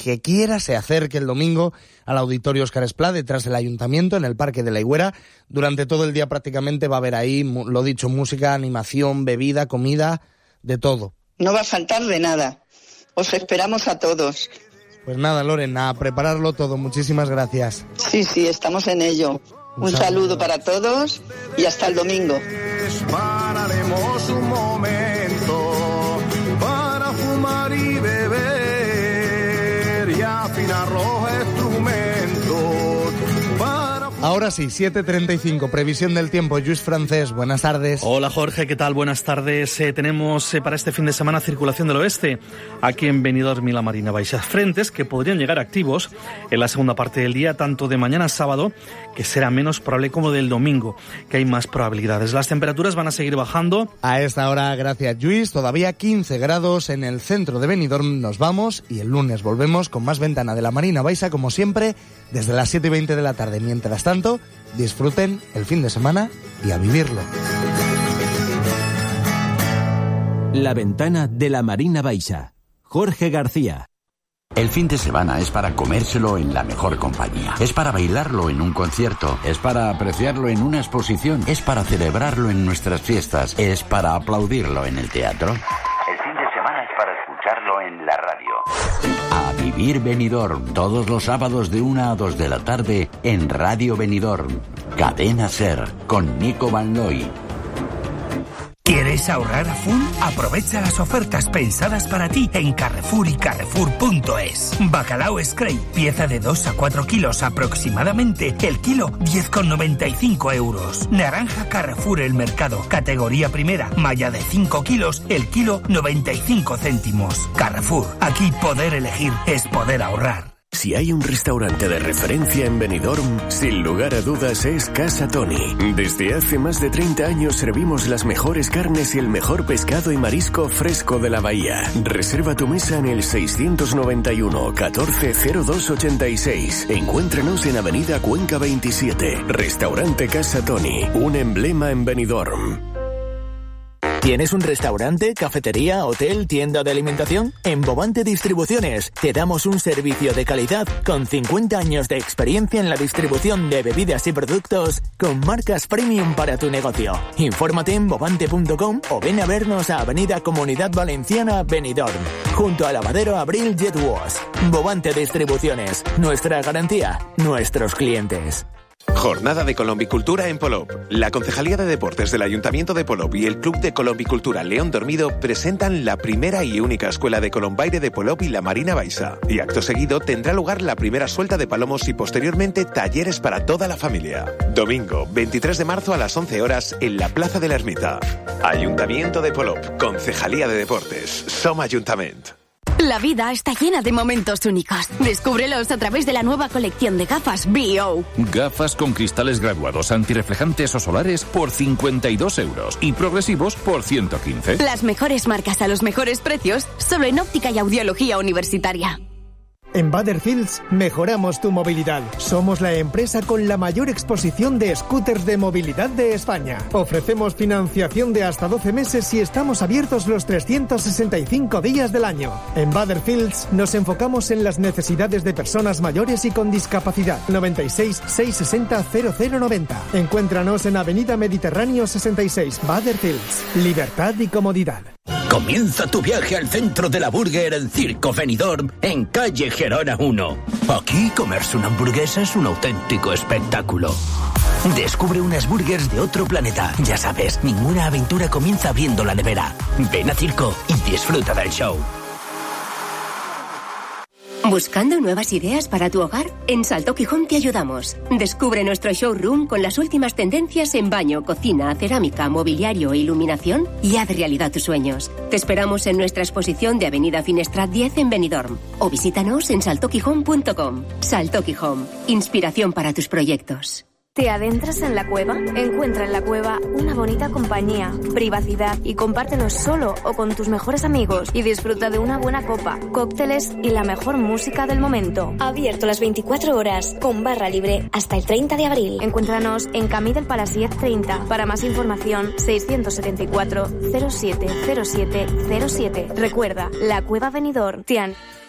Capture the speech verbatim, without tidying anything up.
que quiera se acerque el domingo al Auditorio Óscar Esplá, detrás del Ayuntamiento, en el Parque de la Higuera. Durante todo el día prácticamente va a haber ahí, lo dicho, música, animación, bebida, comida, de todo. No va a faltar de nada. Os esperamos a todos. Pues nada, Loren, a prepararlo todo. Muchísimas gracias. Sí, sí, estamos en ello. Un, Un saludo. saludo para todos y hasta el domingo. Pararemos un momento para fumar y beber y afinar los instrumentos. Para... Ahora sí, siete treinta y cinco, previsión del tiempo. Lluís Francés, buenas tardes. Hola Jorge, ¿qué tal? Buenas tardes. Eh, tenemos eh, para este fin de semana circulación del oeste, aquí en Benidorm y la Marina Baixa. Frentes que podrían llegar activos en la segunda parte del día, tanto de mañana sábado, que será menos probable, como del domingo, que hay más probabilidades. Las temperaturas van a seguir bajando. A esta hora, gracias Lluís, todavía quince grados en el centro de Benidorm. Nos vamos y el lunes volvemos con más Ventana de la Marina Baixa, como siempre, desde las siete y veinte de la tarde. Mientras tanto, disfruten el fin de semana y a vivirlo. La Ventana de la Marina Baixa. Jorge García. El fin de semana es para comérselo en la mejor compañía. Es para bailarlo en un concierto. Es para apreciarlo en una exposición. Es para celebrarlo en nuestras fiestas. Es para aplaudirlo en el teatro. El fin de semana es para escucharlo en la radio. A vivir Benidorm, todos los sábados de una a dos de la tarde en Radio Benidorm. Cadena SER, con Nico Van Looy. ¿Quieres ahorrar a full? Aprovecha las ofertas pensadas para ti en Carrefour y Carrefour punto es. Bacalao Scrape, pieza de dos a cuatro kilos aproximadamente, el kilo diez con noventa y cinco euros. Naranja Carrefour El Mercado, categoría primera, malla de cinco kilos, el kilo noventa y cinco céntimos. Carrefour, aquí poder elegir es poder ahorrar. Si hay un restaurante de referencia en Benidorm, sin lugar a dudas es Casa Toni. Desde hace más de treinta años servimos las mejores carnes y el mejor pescado y marisco fresco de la bahía. Reserva tu mesa en el seiscientos noventa y uno catorce cero dos ochenta y seis. Encuéntranos en Avenida Cuenca veintisiete. Restaurante Casa Toni, un emblema en Benidorm. ¿Tienes un restaurante, cafetería, hotel, tienda de alimentación? En Bovante Distribuciones te damos un servicio de calidad con cincuenta años de experiencia en la distribución de bebidas y productos con marcas premium para tu negocio. Infórmate en bovante punto com o ven a vernos a Avenida Comunidad Valenciana, Benidorm, junto al lavadero Abril Jet Wash. Bovante Distribuciones, nuestra garantía, nuestros clientes. Jornada de Colombicultura en Polop. La Concejalía de Deportes del Ayuntamiento de Polop y el Club de Colombicultura León Dormido presentan la primera y única escuela de colombaire de Polop y la Marina Baixa. Y acto seguido tendrá lugar la primera suelta de palomos y posteriormente talleres para toda la familia. Domingo, veintitrés de marzo a las once horas en la Plaza de la Ermita. Ayuntamiento de Polop. Concejalía de Deportes. Som Ayuntament. La vida está llena de momentos únicos. Descúbrelos a través de la nueva colección de gafas B O. Gafas con cristales graduados antirreflejantes o solares por cincuenta y dos euros y progresivos por ciento quince. Las mejores marcas a los mejores precios, solo en Óptica y Audiología Universitaria. En Butterfields mejoramos tu movilidad. Somos la empresa con la mayor exposición de scooters de movilidad de España. Ofrecemos financiación de hasta doce meses y estamos abiertos los trescientos sesenta y cinco días del año. En Butterfields nos enfocamos en las necesidades de personas mayores y con discapacidad. noventa y seis, seiscientos sesenta, cero cero noventa. Encuéntranos en Avenida Mediterráneo sesenta y seis, Butterfields. Libertad y comodidad. Comienza tu viaje al centro de la burger en Circo Benidorm, en calle Gerona uno. Aquí comerse una hamburguesa es un auténtico espectáculo. Descubre unas burgers de otro planeta. Ya sabes, ninguna aventura comienza abriendo la nevera. Ven a Circo y disfruta del show. ¿Buscando nuevas ideas para tu hogar? En Saltoki Home te ayudamos. Descubre nuestro showroom con las últimas tendencias en baño, cocina, cerámica, mobiliario e iluminación y haz realidad tus sueños. Te esperamos en nuestra exposición de Avenida Finestrat diez en Benidorm o visítanos en saltoki home punto com. Saltoki Home, inspiración para tus proyectos. ¿Te adentras en la cueva? Encuentra en la cueva una bonita compañía, privacidad y compártelo solo o con tus mejores amigos y disfruta de una buena copa, cócteles y la mejor música del momento. Abierto las veinticuatro horas, con barra libre hasta el treinta de abril. Encuéntranos en Camí del Palasiet treinta. Para más información, seiscientos setenta y cuatro, cero siete cero siete cero siete. Recuerda, la Cueva Benidorm. Tian.